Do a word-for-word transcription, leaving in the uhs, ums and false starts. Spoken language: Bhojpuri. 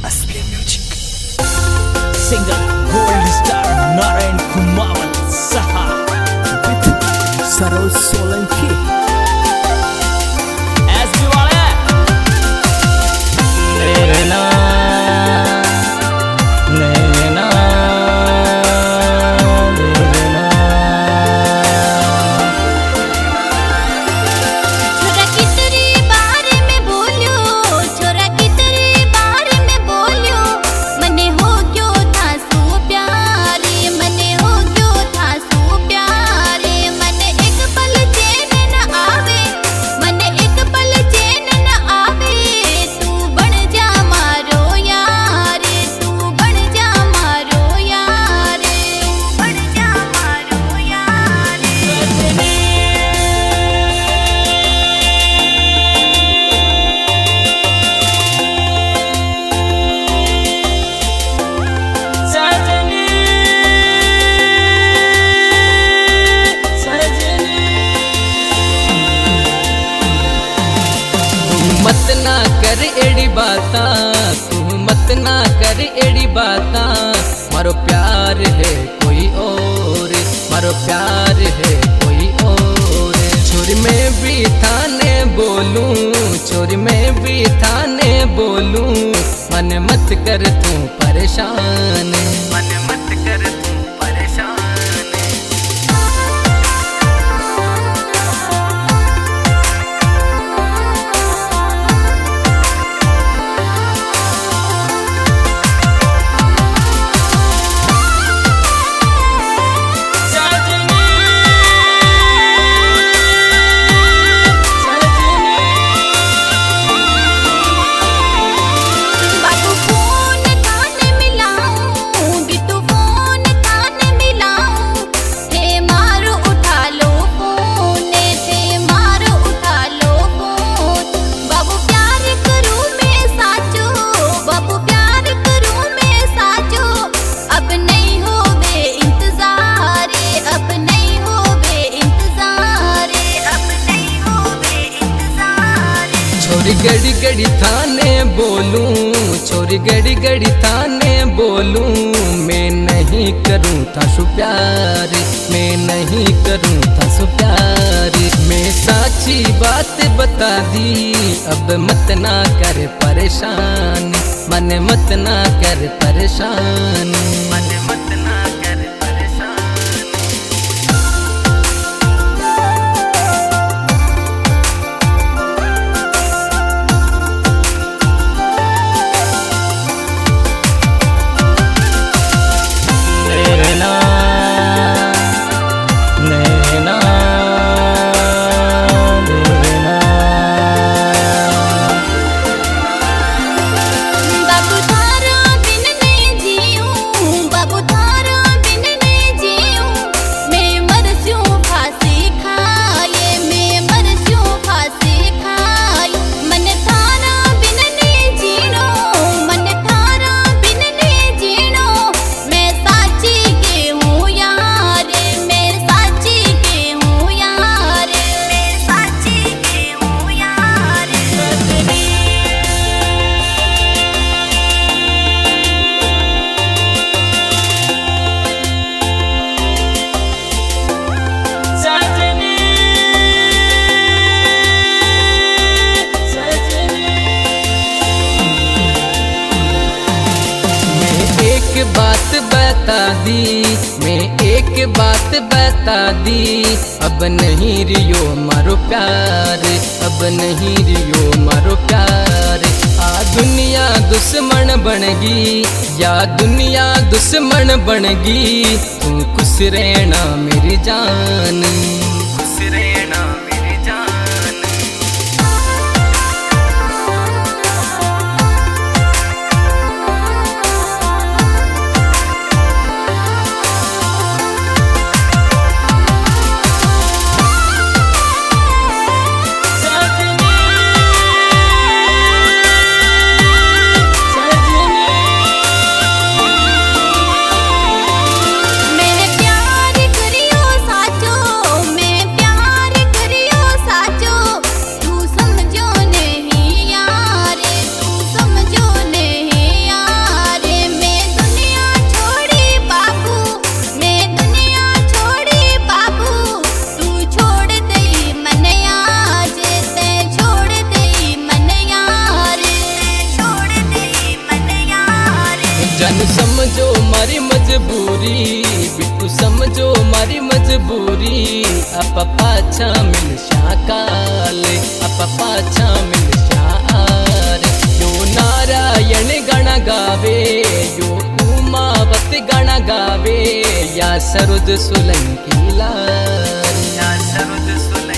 SPM music singer gold star Narayan Kumawat सहा सरोज सोलंकी एसपी वाले लेना लेना मत ना कर एड़ी बाता, तू मत ना कर एड़ी बाता। मारो प्यार है कोई और, मारो प्यार है कोई और। छोरी में भी थाने बोलूं, छोरी में भी थाने बोलूं। मन मत कर तू परेशान, मन मत कर तू परेशान। छोरी गड़ी गड़ी थाने बोलूं, छोरी गड़ी गड़ी थाने बोलूं। मैं नहीं करूं था सु प्यार, मैं नहीं करूं था सु प्यार। मैं साची बात बता दी, अब मत ना कर परेशान। मन मत ना कर परेशान, मन मत ना कर परेशान। बात बता दी, मैं एक बात बता दी। अब नहीं रियो मारो प्यार, अब नहीं रियो मारो प्यार। आ दुनिया दुश्मन बनगी, या दुनिया दुश्मन बनगी। तू खुश रहना मेरी जान, खुश रहना मेरी जान। मेरे प्यार करियो साचो, जानू समझो मारी मजबूरी, बिट्टू समझो मारी मजबूरी। आप पाछा मिल शाकाल, आप पाछा मिल शार। यो नारायण गण गावे, यो उमावत गण गावे, या सरोज सोलंकी लाल, या सरोज सोलंकी